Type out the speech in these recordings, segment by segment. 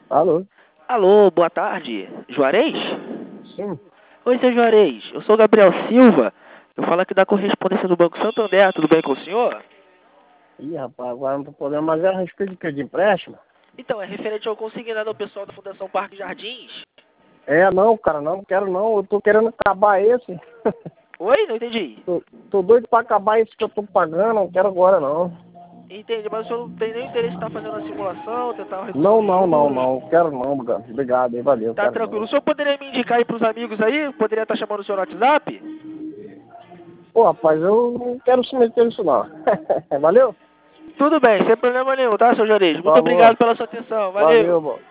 Alô? Alô, boa tarde. Juarez? Sim. Oi, seu Juarez. Eu sou o Gabriel Silva. Eu falo aqui da correspondência do Banco Santander. Tudo bem com o senhor? Ih, rapaz, agora não tô podendo, mas é a respeito de quê? De empréstimo? Então, é referente ao consignado ao pessoal da Fundação Parque Jardins. Não, cara, não quero não. Eu tô querendo acabar esse. Oi? Não entendi. Tô doido pra acabar esse que eu tô pagando, não quero agora não. Entendi, mas o senhor não tem nem interesse em estar fazendo a simulação, tentar uma redução Não, de não, não, juros. não. Quero não, cara. Obrigado, hein? Valeu, Tá quero tranquilo. O não. senhor poderia me indicar aí pros amigos aí? Poderia estar chamando o senhor no WhatsApp? Pô, rapaz, eu não quero se meter nisso não. Valeu? Tudo bem, sem problema nenhum, tá, seu Juarez? Muito Falou. obrigado pela sua atenção. Valeu, Valeu. mano.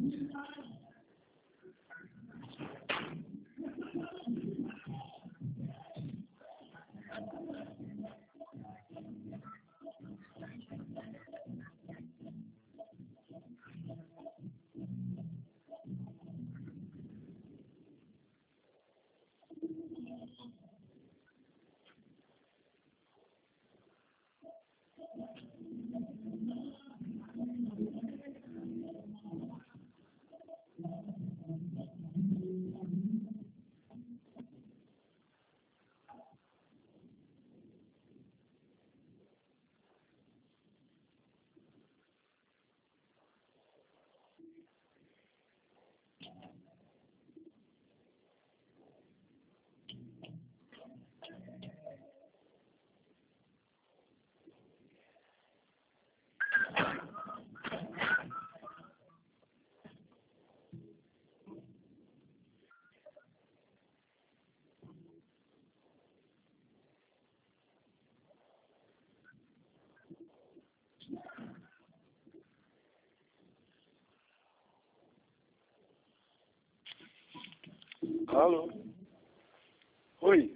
Alô? Oi?